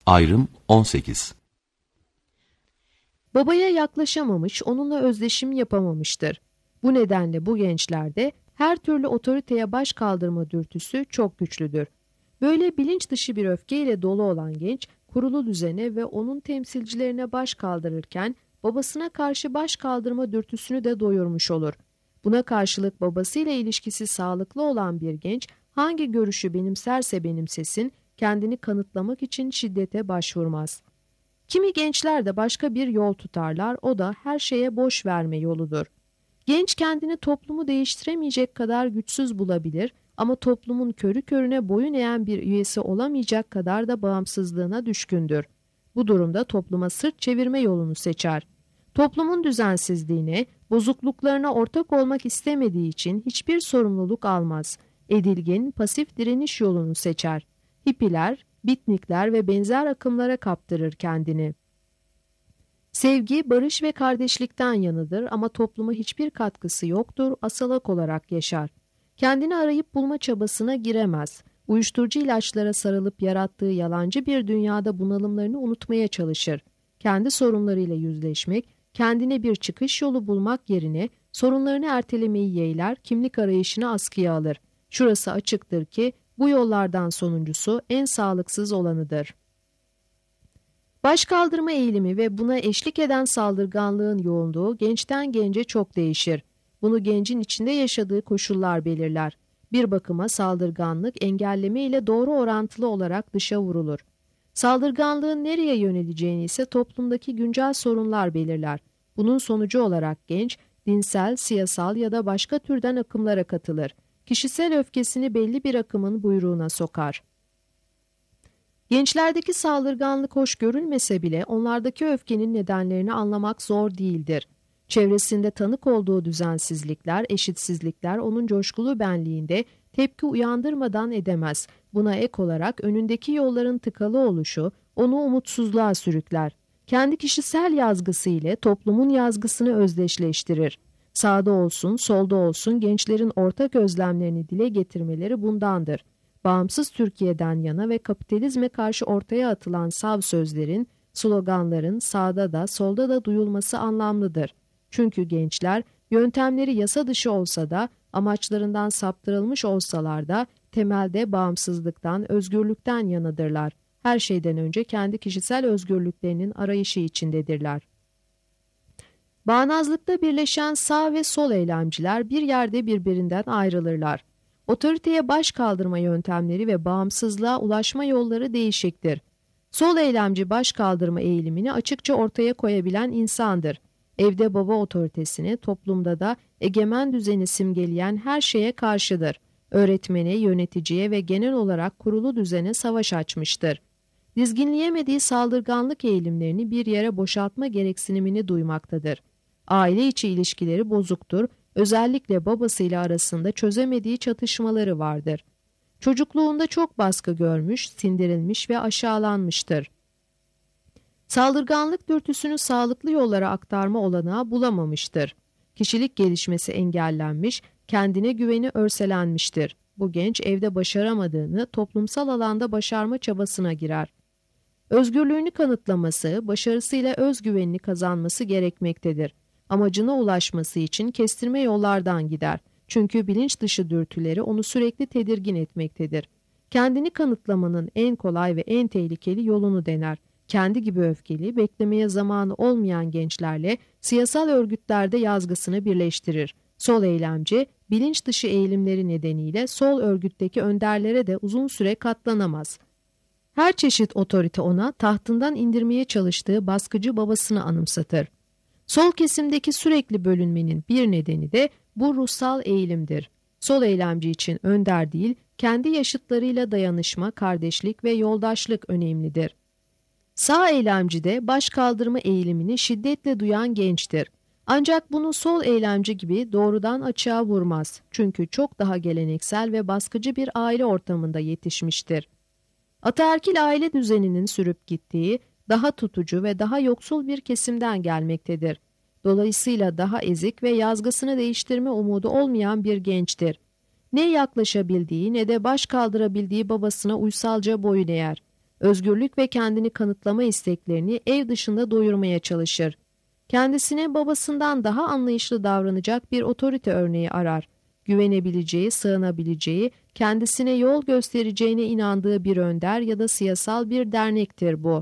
Ayrım 18. Babaya yaklaşamamış, onunla özdeşim yapamamıştır. Bu nedenle bu gençlerde her türlü otoriteye baş kaldırma dürtüsü çok güçlüdür. Böyle bilinç dışı bir öfkeyle dolu olan genç, kurulu düzene ve onun temsilcilerine baş kaldırırken babasına karşı baş kaldırma dürtüsünü de doyurmuş olur. Buna karşılık babasıyla ilişkisi sağlıklı olan bir genç hangi görüşü benimserse benimsesin, kendini kanıtlamak için şiddete başvurmaz. Kimi gençler de başka bir yol tutarlar, o da her şeye boş verme yoludur. Genç kendini toplumu değiştiremeyecek kadar güçsüz bulabilir ama toplumun körü körüne boyun eğen bir üyesi olamayacak kadar da bağımsızlığına düşkündür. Bu durumda topluma sırt çevirme yolunu seçer. Toplumun düzensizliğine, bozukluklarına ortak olmak istemediği için hiçbir sorumluluk almaz. Edilgin, pasif direniş yolunu seçer. Hippiler, bitnikler ve benzer akımlara kaptırır kendini. Sevgi, barış ve kardeşlikten yanıdır ama topluma hiçbir katkısı yoktur, asalak olarak yaşar. Kendini arayıp bulma çabasına giremez. Uyuşturucu ilaçlara sarılıp yarattığı yalancı bir dünyada bunalımlarını unutmaya çalışır. Kendi sorunlarıyla yüzleşmek, kendine bir çıkış yolu bulmak yerine sorunlarını ertelemeyi yeğler, kimlik arayışını askıya alır. Şurası açıktır ki bu yollardan sonuncusu en sağlıksız olanıdır. Başkaldırma eğilimi ve buna eşlik eden saldırganlığın yoğunluğu gençten gence çok değişir. Bunu gencin içinde yaşadığı koşullar belirler. Bir bakıma saldırganlık engelleme ile doğru orantılı olarak dışa vurulur. Saldırganlığın nereye yöneleceğini ise toplumdaki güncel sorunlar belirler. Bunun sonucu olarak genç, dinsel, siyasal ya da başka türden akımlara katılır. Kişisel öfkesini belli bir akımın buyruğuna sokar. Gençlerdeki saldırganlık hoş görülmese bile onlardaki öfkenin nedenlerini anlamak zor değildir. Çevresinde tanık olduğu düzensizlikler, eşitsizlikler onun coşkulu benliğinde tepki uyandırmadan edemez. Buna ek olarak önündeki yolların tıkalı oluşu onu umutsuzluğa sürükler. Kendi kişisel yazgısı ile toplumun yazgısını özdeşleştirir. Sağda olsun, solda olsun gençlerin ortak özlemlerini dile getirmeleri bundandır. Bağımsız Türkiye'den yana ve kapitalizme karşı ortaya atılan sav sözlerin, sloganların sağda da solda da duyulması anlamlıdır. Çünkü gençler yöntemleri yasa dışı olsa da amaçlarından saptırılmış olsalar da temelde bağımsızlıktan, özgürlükten yanadırlar. Her şeyden önce kendi kişisel özgürlüklerinin arayışı içindedirler. Bağnazlıkta birleşen sağ ve sol eylemciler bir yerde birbirinden ayrılırlar. Otoriteye baş kaldırma yöntemleri ve bağımsızlığa ulaşma yolları değişiktir. Sol eylemci baş kaldırma eğilimini açıkça ortaya koyabilen insandır. Evde baba otoritesini, toplumda da egemen düzeni simgeleyen her şeye karşıdır. Öğretmene, yöneticiye ve genel olarak kurulu düzene savaş açmıştır. Dizginleyemediği saldırganlık eğilimlerini bir yere boşaltma gereksinimini duymaktadır. Aile içi ilişkileri bozuktur, özellikle babasıyla arasında çözemediği çatışmaları vardır. Çocukluğunda çok baskı görmüş, sindirilmiş ve aşağılanmıştır. Saldırganlık dürtüsünü sağlıklı yollara aktarma olanağı bulamamıştır. Kişilik gelişmesi engellenmiş, kendine güveni örselenmiştir. Bu genç evde başaramadığını toplumsal alanda başarma çabasına girer. Özgürlüğünü kanıtlaması, başarısıyla özgüvenini kazanması gerekmektedir. Amacına ulaşması için kestirme yollardan gider. Çünkü bilinç dışı dürtüleri onu sürekli tedirgin etmektedir. Kendini kanıtlamanın en kolay ve en tehlikeli yolunu dener. Kendi gibi öfkeli, beklemeye zamanı olmayan gençlerle siyasal örgütlerde yazgısını birleştirir. Sol eylemci, bilinç dışı eğilimleri nedeniyle sol örgütteki önderlere de uzun süre katlanamaz. Her çeşit otorite ona tahtından indirmeye çalıştığı baskıcı babasını anımsatır. Sol kesimdeki sürekli bölünmenin bir nedeni de bu ruhsal eğilimdir. Sol eylemci için önder değil, kendi yaşıtlarıyla dayanışma, kardeşlik ve yoldaşlık önemlidir. Sağ eylemci de baş kaldırma eğilimini şiddetle duyan gençtir. Ancak bunu sol eylemci gibi doğrudan açığa vurmaz. Çünkü çok daha geleneksel ve baskıcı bir aile ortamında yetişmiştir. Ataerkil aile düzeninin sürüp gittiği, daha tutucu ve daha yoksul bir kesimden gelmektedir. Dolayısıyla daha ezik ve yazgısını değiştirme umudu olmayan bir gençtir. Ne yaklaşabildiği ne de baş kaldırabildiği babasına uysalca boyun eğer. Özgürlük ve kendini kanıtlama isteklerini ev dışında doyurmaya çalışır. Kendisine babasından daha anlayışlı davranacak bir otorite örneği arar. Güvenebileceği, sığınabileceği, kendisine yol göstereceğine inandığı bir önder ya da siyasal bir dernektir bu.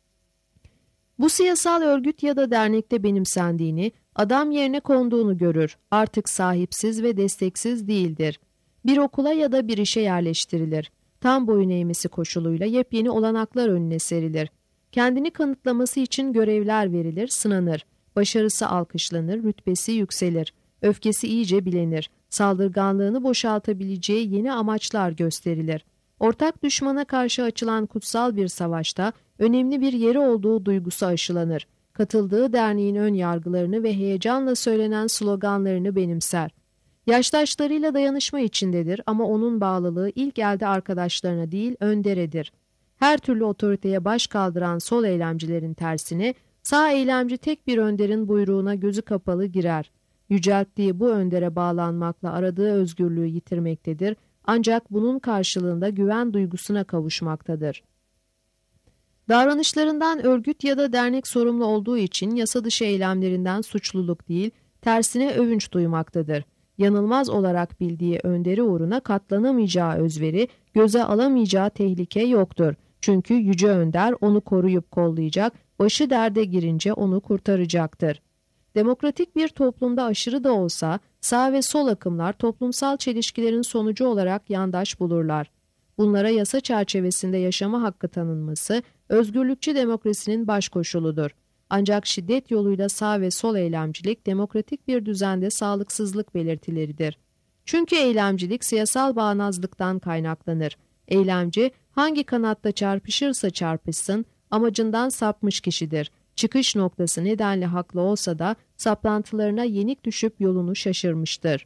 Bu siyasal örgüt ya da dernekte benimsendiğini, adam yerine konduğunu görür. Artık sahipsiz ve desteksiz değildir. Bir okula ya da bir işe yerleştirilir. Tam boyun eğmesi koşuluyla yepyeni olanaklar önüne serilir. Kendini kanıtlaması için görevler verilir, sınanır. Başarısı alkışlanır, rütbesi yükselir. Öfkesi iyice bilinir. Saldırganlığını boşaltabileceği yeni amaçlar gösterilir. Ortak düşmana karşı açılan kutsal bir savaşta önemli bir yeri olduğu duygusu aşılanır. Katıldığı derneğin ön yargılarını ve heyecanla söylenen sloganlarını benimser. Yaştaşlarıyla dayanışma içindedir ama onun bağlılığı ilk elde arkadaşlarına değil önderedir. Her türlü otoriteye baş kaldıran sol eylemcilerin tersine sağ eylemci tek bir önderin buyruğuna gözü kapalı girer. Yücelttiği bu öndere bağlanmakla aradığı özgürlüğü yitirmektedir ancak bunun karşılığında güven duygusuna kavuşmaktadır. Davranışlarından örgüt ya da dernek sorumlu olduğu için yasa dışı eylemlerinden suçluluk değil, tersine övünç duymaktadır. Yanılmaz olarak bildiği önderi uğruna katlanamayacağı özveri, göze alamayacağı tehlike yoktur. Çünkü yüce önder onu koruyup kollayacak, başı derde girince onu kurtaracaktır. Demokratik bir toplumda aşırı da olsa sağ ve sol akımlar toplumsal çelişkilerin sonucu olarak yandaş bulurlar. Bunlara yasa çerçevesinde yaşama hakkı tanınması özgürlükçü demokrasinin baş koşuludur. Ancak şiddet yoluyla sağ ve sol eylemcilik demokratik bir düzende sağlıksızlık belirtileridir. Çünkü eylemcilik siyasal bağnazlıktan kaynaklanır. Eylemci hangi kanatta çarpışırsa çarpışsın amacından sapmış kişidir. Çıkış noktası nedenle haklı olsa da saplantılarına yenik düşüp yolunu şaşırmıştır.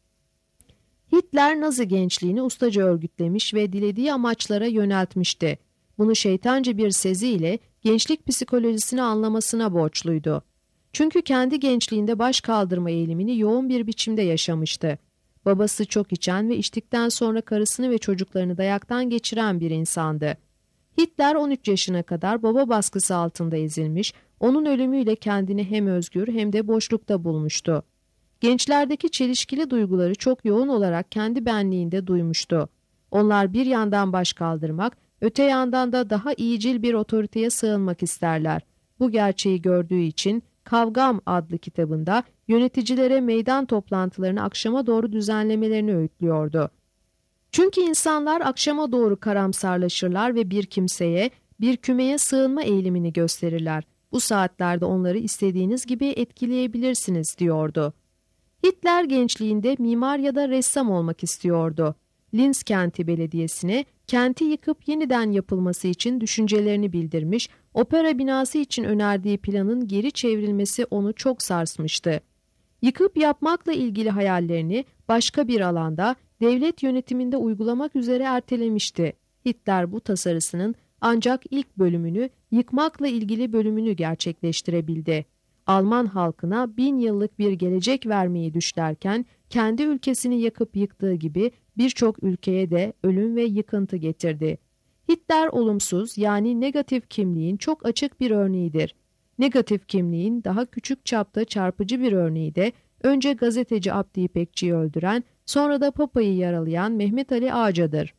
Hitler Nazi gençliğini ustaca örgütlemiş ve dilediği amaçlara yöneltmişti. Bunu şeytanca bir seziyle gençlik psikolojisini anlamasına borçluydu. Çünkü kendi gençliğinde baş kaldırma eğilimini yoğun bir biçimde yaşamıştı. Babası çok içen ve içtikten sonra karısını ve çocuklarını dayaktan geçiren bir insandı. Hitler 13 yaşına kadar baba baskısı altında ezilmiş, onun ölümüyle kendini hem özgür hem de boşlukta bulmuştu. Gençlerdeki çelişkili duyguları çok yoğun olarak kendi benliğinde duymuştu. Onlar bir yandan baş kaldırmak, öte yandan da daha iyicil bir otoriteye sığınmak isterler. Bu gerçeği gördüğü için Kavgam adlı kitabında yöneticilere meydan toplantılarını akşama doğru düzenlemelerini öğütlüyordu. Çünkü insanlar akşama doğru karamsarlaşırlar ve bir kimseye, bir kümeye sığınma eğilimini gösterirler. Bu saatlerde onları istediğiniz gibi etkileyebilirsiniz diyordu. Hitler gençliğinde mimar ya da ressam olmak istiyordu. Linz kenti belediyesine kenti yıkıp yeniden yapılması için düşüncelerini bildirmiş, opera binası için önerdiği planın geri çevrilmesi onu çok sarsmıştı. Yıkıp yapmakla ilgili hayallerini başka bir alanda devlet yönetiminde uygulamak üzere ertelemişti. Hitler bu tasarısının ancak ilk bölümünü, yıkmakla ilgili bölümünü gerçekleştirebildi. Alman halkına 1000 yıllık bir gelecek vermeyi düşlerken kendi ülkesini yakıp yıktığı gibi birçok ülkeye de ölüm ve yıkıntı getirdi. Hitler olumsuz yani negatif kimliğin çok açık bir örneğidir. Negatif kimliğin daha küçük çapta çarpıcı bir örneği de önce gazeteci Abdi İpekçi'yi öldüren, sonra da Papa'yı yaralayan Mehmet Ali Ağca'dır.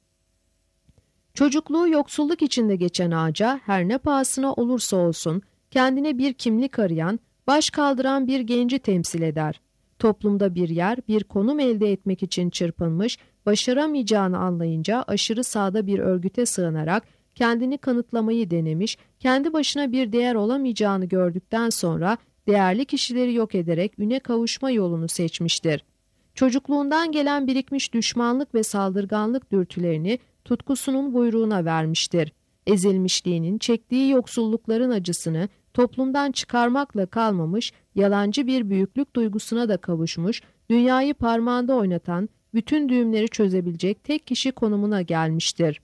Çocukluğu yoksulluk içinde geçen Ağca her ne pahasına olursa olsun kendine bir kimlik arayan, baş kaldıran bir genci temsil eder. Toplumda bir yer, bir konum elde etmek için çırpınmış, başaramayacağını anlayınca aşırı sağda bir örgüte sığınarak kendini kanıtlamayı denemiş, kendi başına bir değer olamayacağını gördükten sonra değerli kişileri yok ederek üne kavuşma yolunu seçmiştir. Çocukluğundan gelen birikmiş düşmanlık ve saldırganlık dürtülerini tutkusunun buyruğuna vermiştir. Ezilmişliğinin, çektiği yoksullukların acısını toplumdan çıkarmakla kalmamış, yalancı bir büyüklük duygusuna da kavuşmuş, dünyayı parmağında oynatan, bütün düğümleri çözebilecek tek kişi konumuna gelmiştir.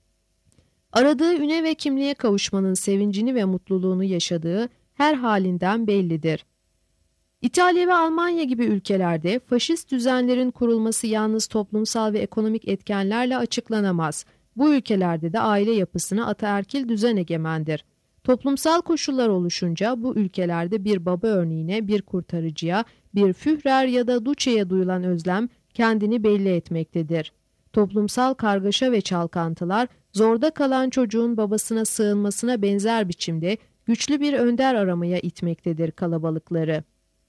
Aradığı üne ve kimliğe kavuşmanın sevincini ve mutluluğunu yaşadığı her halinden bellidir. İtalya ve Almanya gibi ülkelerde faşist düzenlerin kurulması yalnız toplumsal ve ekonomik etkenlerle açıklanamaz. Bu ülkelerde de aile yapısına ataerkil düzen egemendir. Toplumsal koşullar oluşunca bu ülkelerde bir baba örneğine, bir kurtarıcıya, bir Führer ya da Duçe'ye duyulan özlem kendini belli etmektedir. Toplumsal kargaşa ve çalkantılar zorda kalan çocuğun babasına sığınmasına benzer biçimde güçlü bir önder aramaya itmektedir kalabalıkları.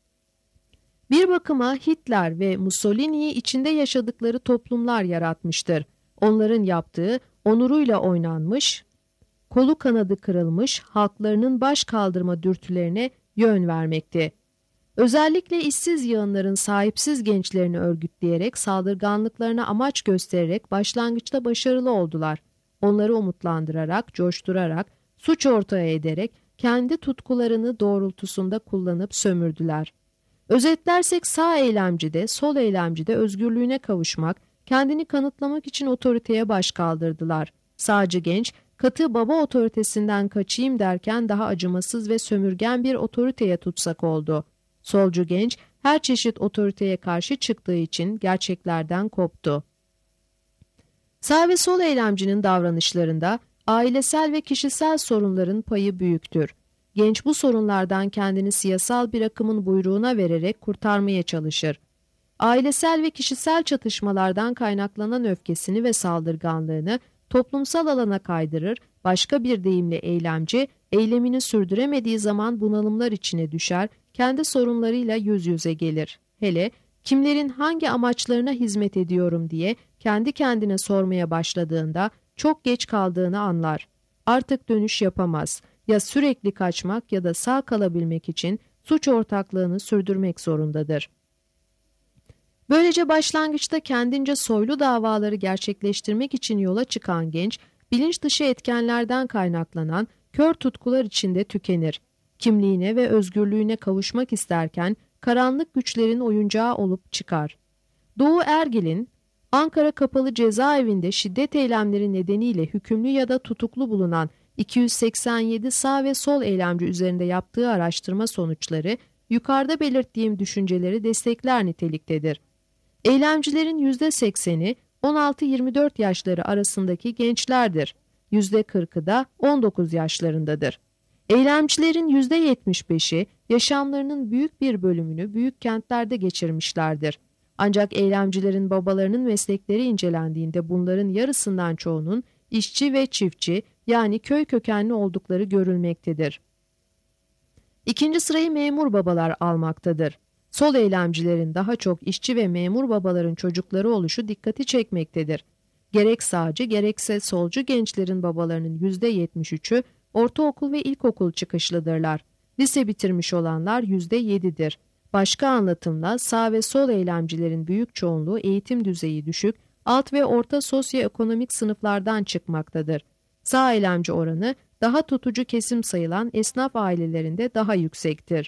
Bir bakıma Hitler ve Mussolini'yi içinde yaşadıkları toplumlar yaratmıştır. Onların yaptığı onuruyla oynanmış, kolu kanadı kırılmış halklarının baş kaldırma dürtülerine yön vermekte. Özellikle işsiz yığınların sahipsiz gençlerini örgütleyerek saldırganlıklarına amaç göstererek başlangıçta başarılı oldular. Onları umutlandırarak, coşturarak, suç ortaya ederek kendi tutkularını doğrultusunda kullanıp sömürdüler. Özetlersek sağ eylemcide, sol eylemcide özgürlüğüne kavuşmak, kendini kanıtlamak için otoriteye baş kaldırdılar. Sağcı genç, katı baba otoritesinden kaçayım derken daha acımasız ve sömürgen bir otoriteye tutsak oldu. Solcu genç, her çeşit otoriteye karşı çıktığı için gerçeklerden koptu. Sağ ve sol eylemcinin davranışlarında ailesel ve kişisel sorunların payı büyüktür. Genç bu sorunlardan kendini siyasal bir akımın buyruğuna vererek kurtarmaya çalışır. Ailesel ve kişisel çatışmalardan kaynaklanan öfkesini ve saldırganlığını toplumsal alana kaydırır, başka bir deyimle eylemci, eylemini sürdüremediği zaman bunalımlar içine düşer, kendi sorunlarıyla yüz yüze gelir. Hele kimlerin hangi amaçlarına hizmet ediyorum diye kendi kendine sormaya başladığında çok geç kaldığını anlar. Artık dönüş yapamaz. Ya sürekli kaçmak ya da sağ kalabilmek için suç ortaklığını sürdürmek zorundadır. Böylece başlangıçta kendince soylu davaları gerçekleştirmek için yola çıkan genç, bilinç dışı etkenlerden kaynaklanan kör tutkular içinde tükenir. Kimliğine ve özgürlüğüne kavuşmak isterken karanlık güçlerin oyuncağı olup çıkar. Doğu Ergil'in Ankara Kapalı Cezaevinde şiddet eylemleri nedeniyle hükümlü ya da tutuklu bulunan 287 sağ ve sol eylemci üzerinde yaptığı araştırma sonuçları yukarıda belirttiğim düşünceleri destekler niteliktedir. Eylemcilerin %80'i 16-24 yaşları arasındaki gençlerdir. %40'ı da 19 yaşlarındadır. Eylemcilerin %75'i yaşamlarının büyük bir bölümünü büyük kentlerde geçirmişlerdir. Ancak eylemcilerin babalarının meslekleri incelendiğinde bunların yarısından çoğunun işçi ve çiftçi yani köy kökenli oldukları görülmektedir. İkinci sırayı memur babalar almaktadır. Sol eylemcilerin daha çok işçi ve memur babaların çocukları oluşu dikkati çekmektedir. Gerek sağcı gerekse solcu gençlerin babalarının %73'ü ortaokul ve ilkokul çıkışlıdırlar. Lise bitirmiş olanlar %7'dir. Başka anlatımla sağ ve sol eylemcilerin büyük çoğunluğu eğitim düzeyi düşük, alt ve orta sosyoekonomik sınıflardan çıkmaktadır. Sağ eylemci oranı daha tutucu kesim sayılan esnaf ailelerinde daha yüksektir.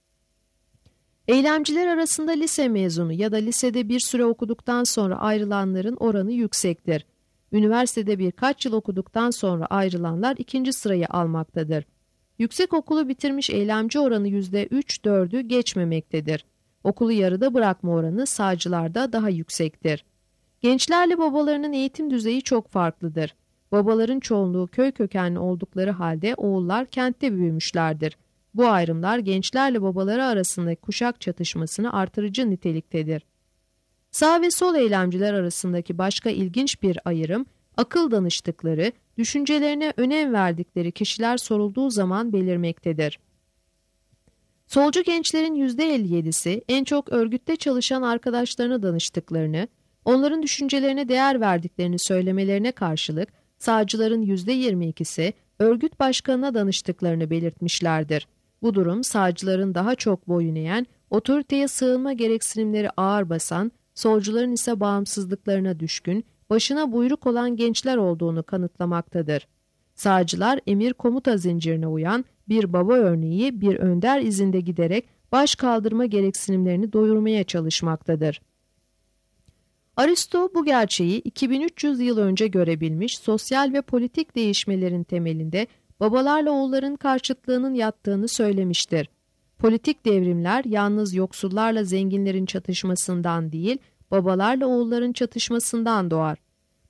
Eylemciler arasında lise mezunu ya da lisede bir süre okuduktan sonra ayrılanların oranı yüksektir. Üniversitede birkaç yıl okuduktan sonra ayrılanlar ikinci sırayı almaktadır. Yüksekokulu bitirmiş eylemci oranı %3-4'ü geçmemektedir. Okulu yarıda bırakma oranı sağcılarda daha yüksektir. Gençlerle babalarının eğitim düzeyi çok farklıdır. Babaların çoğunluğu köy kökenli oldukları halde oğullar kentte büyümüşlerdir. Bu ayrımlar gençlerle babaları arasındaki kuşak çatışmasını artırıcı niteliktedir. Sağ ve sol eylemciler arasındaki başka ilginç bir ayrım, akıl danıştıkları, düşüncelerine önem verdikleri kişiler sorulduğu zaman belirmektedir. Solcu gençlerin %57'si en çok örgütte çalışan arkadaşlarına danıştıklarını, onların düşüncelerine değer verdiklerini söylemelerine karşılık, sağcıların %22'si örgüt başkanına danıştıklarını belirtmişlerdir. Bu durum sağcıların daha çok boyun eğen, otoriteye sığınma gereksinimleri ağır basan, solcuların ise bağımsızlıklarına düşkün, başına buyruk olan gençler olduğunu kanıtlamaktadır. Sağcılar emir komuta zincirine uyan bir baba örneği bir önder izinde giderek baş kaldırma gereksinimlerini doyurmaya çalışmaktadır. Aristo bu gerçeği 2300 yıl önce görebilmiş, sosyal ve politik değişmelerin temelinde babalarla oğulların karşıtlığının yattığını söylemiştir. Politik devrimler yalnız yoksullarla zenginlerin çatışmasından değil, babalarla oğulların çatışmasından doğar.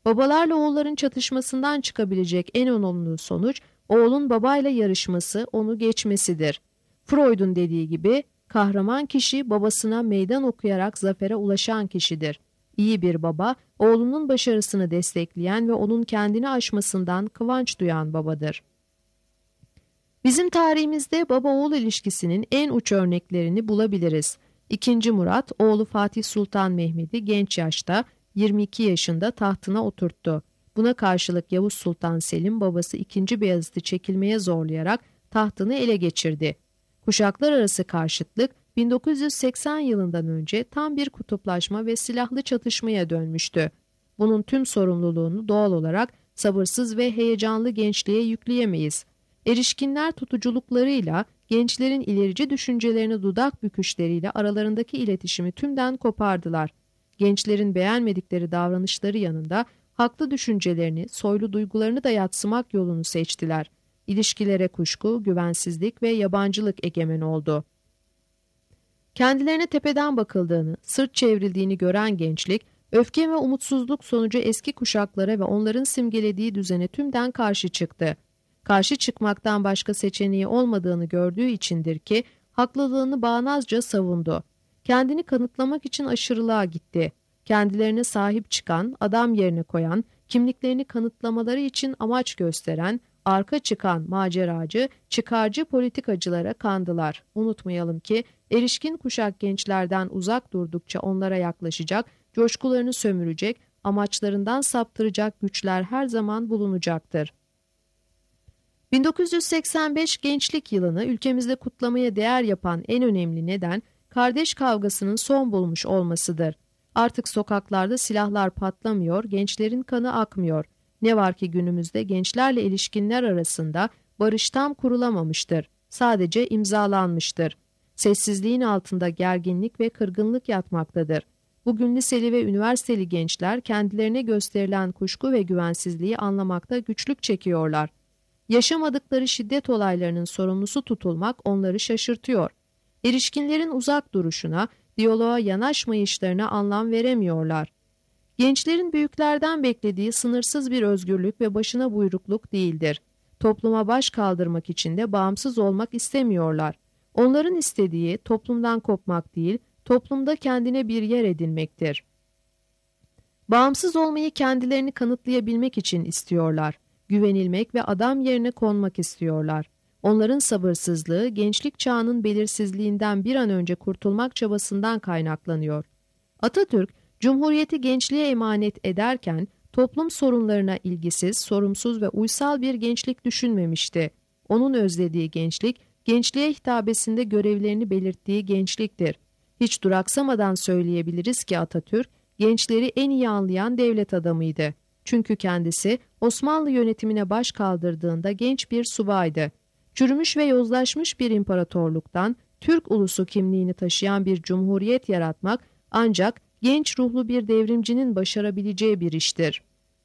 Babalarla oğulların çatışmasından çıkabilecek en olumlu sonuç, oğlun babayla yarışması, onu geçmesidir. Freud'un dediği gibi, kahraman kişi babasına meydan okuyarak zafere ulaşan kişidir. İyi bir baba, oğlunun başarısını destekleyen ve onun kendini aşmasından kıvanç duyan babadır. Bizim tarihimizde baba-oğul ilişkisinin en uç örneklerini bulabiliriz. II. Murat, oğlu Fatih Sultan Mehmet'i genç yaşta, 22 yaşında tahtına oturttu. Buna karşılık Yavuz Sultan Selim, babası II. Beyazıt'ı çekilmeye zorlayarak tahtını ele geçirdi. Kuşaklar arası karşıtlık, 1980 yılından önce tam bir kutuplaşma ve silahlı çatışmaya dönmüştü. Bunun tüm sorumluluğunu doğal olarak sabırsız ve heyecanlı gençliğe yükleyemeyiz. Erişkinler tutuculuklarıyla, gençlerin ilerici düşüncelerini dudak büküşleriyle aralarındaki iletişimi tümden kopardılar. Gençlerin beğenmedikleri davranışları yanında haklı düşüncelerini, soylu duygularını da yadsımak yolunu seçtiler. İlişkilere kuşku, güvensizlik ve yabancılık egemen oldu. Kendilerine tepeden bakıldığını, sırt çevrildiğini gören gençlik, öfke ve umutsuzluk sonucu eski kuşaklara ve onların simgelediği düzene tümden karşı çıktı. Karşı çıkmaktan başka seçeneği olmadığını gördüğü içindir ki, haklılığını bağnazca savundu. Kendini kanıtlamak için aşırılığa gitti. Kendilerine sahip çıkan, adam yerine koyan, kimliklerini kanıtlamaları için amaç gösteren, arka çıkan maceracı, çıkarcı politikacılara kandılar. Unutmayalım ki erişkin kuşak gençlerden uzak durdukça onlara yaklaşacak, coşkularını sömürecek, amaçlarından saptıracak güçler her zaman bulunacaktır. 1985 gençlik yılını ülkemizde kutlamaya değer yapan en önemli neden, kardeş kavgasının son bulmuş olmasıdır. Artık sokaklarda silahlar patlamıyor, gençlerin kanı akmıyor. Ne var ki günümüzde gençlerle ilişkinler arasında barış tam kurulamamıştır. Sadece imzalanmıştır. Sessizliğin altında gerginlik ve kırgınlık yatmaktadır. Bugün liseli ve üniversiteli gençler kendilerine gösterilen kuşku ve güvensizliği anlamakta güçlük çekiyorlar. Yaşamadıkları şiddet olaylarının sorumlusu tutulmak onları şaşırtıyor. Erişkinlerin uzak duruşuna, diyaloğa yanaşmayışlarına anlam veremiyorlar. Gençlerin büyüklerden beklediği sınırsız bir özgürlük ve başına buyrukluk değildir. Topluma baş kaldırmak için de bağımsız olmak istemiyorlar. Onların istediği toplumdan kopmak değil, toplumda kendine bir yer edinmektir. Bağımsız olmayı kendilerini kanıtlayabilmek için istiyorlar. Güvenilmek ve adam yerine konmak istiyorlar. Onların sabırsızlığı, gençlik çağının belirsizliğinden bir an önce kurtulmak çabasından kaynaklanıyor. Atatürk, Cumhuriyeti gençliğe emanet ederken, toplum sorunlarına ilgisiz, sorumsuz ve uysal bir gençlik düşünmemişti. Onun özlediği gençlik, gençliğe hitabesinde görevlerini belirttiği gençliktir. Hiç duraksamadan söyleyebiliriz ki Atatürk, gençleri en iyi anlayan devlet adamıydı. Çünkü kendisi Osmanlı yönetimine baş kaldırdığında genç bir subaydı. Çürümüş ve yozlaşmış bir imparatorluktan Türk ulusu kimliğini taşıyan bir cumhuriyet yaratmak ancak genç ruhlu bir devrimcinin başarabileceği bir iştir.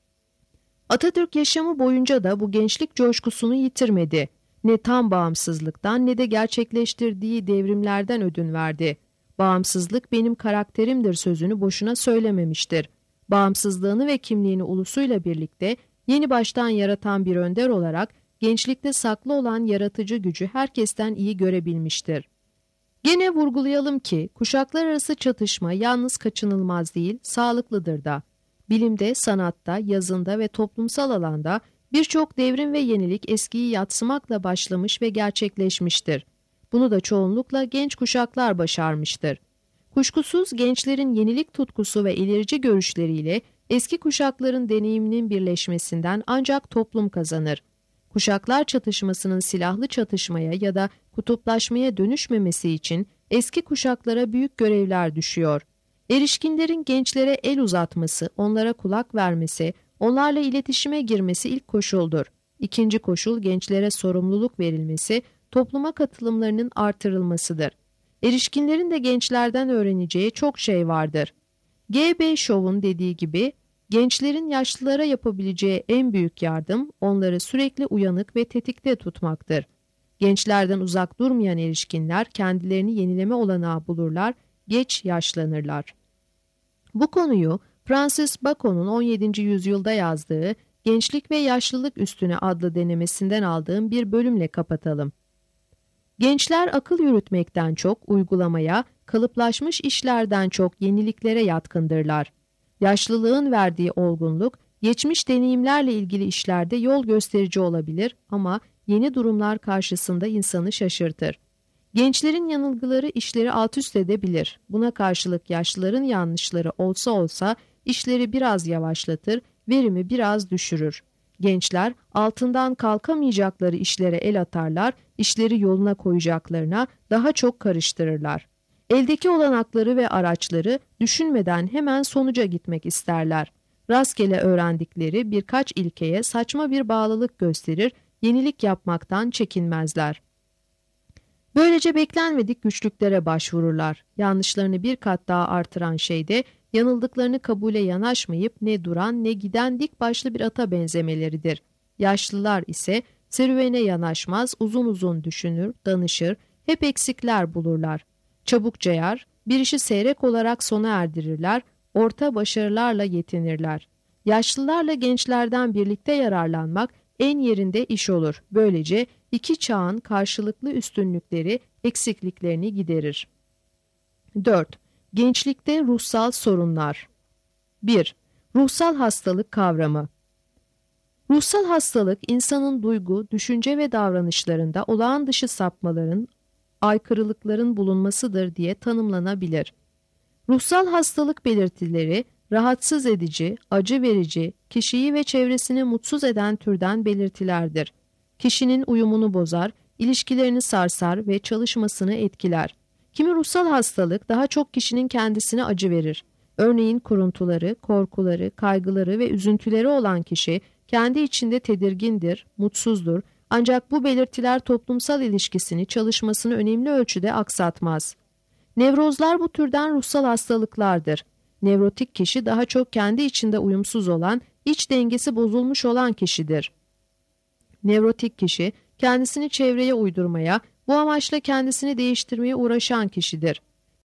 Atatürk yaşamı boyunca da bu gençlik coşkusunu yitirmedi. Ne tam bağımsızlıktan ne de gerçekleştirdiği devrimlerden ödün verdi. Bağımsızlık benim karakterimdir sözünü boşuna söylememiştir. Bağımsızlığını ve kimliğini ulusuyla birlikte yeni baştan yaratan bir önder olarak gençlikte saklı olan yaratıcı gücü herkesten iyi görebilmiştir. Gene vurgulayalım ki kuşaklar arası çatışma yalnız kaçınılmaz değil, sağlıklıdır da. Bilimde, sanatta, yazında ve toplumsal alanda birçok devrim ve yenilik eskiyi yadsımakla başlamış ve gerçekleşmiştir. Bunu da çoğunlukla genç kuşaklar başarmıştır. Kuşkusuz gençlerin yenilik tutkusu ve ilerici görüşleriyle eski kuşakların deneyiminin birleşmesinden ancak toplum kazanır. Kuşaklar çatışmasının silahlı çatışmaya ya da kutuplaşmaya dönüşmemesi için eski kuşaklara büyük görevler düşüyor. Erişkinlerin gençlere el uzatması, onlara kulak vermesi, onlarla iletişime girmesi ilk koşuldur. İkinci koşul gençlere sorumluluk verilmesi, topluma katılımlarının artırılmasıdır. Erişkinlerin de gençlerden öğreneceği çok şey vardır. G.B. Shaw'un dediği gibi, gençlerin yaşlılara yapabileceği en büyük yardım, onları sürekli uyanık ve tetikte tutmaktır. Gençlerden uzak durmayan erişkinler kendilerini yenileme olanağı bulurlar, geç yaşlanırlar. Bu konuyu Francis Bacon'un 17. yüzyılda yazdığı Gençlik ve Yaşlılık Üstüne adlı denemesinden aldığım bir bölümle kapatalım. Gençler akıl yürütmekten çok uygulamaya, kalıplaşmış işlerden çok yeniliklere yatkındırlar. Yaşlılığın verdiği olgunluk, geçmiş deneyimlerle ilgili işlerde yol gösterici olabilir ama yeni durumlar karşısında insanı şaşırtır. Gençlerin yanılgıları işleri altüst edebilir. Buna karşılık yaşlıların yanlışları olsa olsa işleri biraz yavaşlatır, verimi biraz düşürür. Gençler altından kalkamayacakları işlere el atarlar, işleri yoluna koyacaklarına daha çok karıştırırlar. Eldeki olanakları ve araçları düşünmeden hemen sonuca gitmek isterler. Rastgele öğrendikleri birkaç ilkeye saçma bir bağlılık gösterir, yenilik yapmaktan çekinmezler. Böylece beklenmedik güçlüklere başvururlar. Yanlışlarını bir kat daha artıran şey de yanıldıklarını kabule yanaşmayıp ne duran ne giden dik başlı bir ata benzemeleridir. Yaşlılar ise serüvene yanaşmaz, uzun uzun düşünür, danışır, hep eksikler bulurlar. Çabuk cayar, bir işi seyrek olarak sona erdirirler, orta başarılarla yetinirler. Yaşlılarla gençlerden birlikte yararlanmak en yerinde iş olur. Böylece iki çağın karşılıklı üstünlükleri, eksikliklerini giderir. 4. Gençlikte ruhsal sorunlar. 1. Ruhsal hastalık kavramı. Ruhsal hastalık, insanın duygu, düşünce ve davranışlarında olağan dışı sapmaların, aykırılıkların bulunmasıdır diye tanımlanabilir. Ruhsal hastalık belirtileri, rahatsız edici, acı verici, kişiyi ve çevresini mutsuz eden türden belirtilerdir. Kişinin uyumunu bozar, ilişkilerini sarsar ve çalışmasını etkiler. Kimi ruhsal hastalık daha çok kişinin kendisine acı verir. Örneğin kuruntuları, korkuları, kaygıları ve üzüntüleri olan kişi kendi içinde tedirgindir, mutsuzdur. Ancak bu belirtiler toplumsal ilişkisini, çalışmasını önemli ölçüde aksatmaz. Nevrozlar bu türden ruhsal hastalıklardır. Nevrotik kişi daha çok kendi içinde uyumsuz olan, iç dengesi bozulmuş olan kişidir. Nevrotik kişi kendisini çevreye uydurmaya, bu amaçla kendisini değiştirmeye uğraşan kişidir.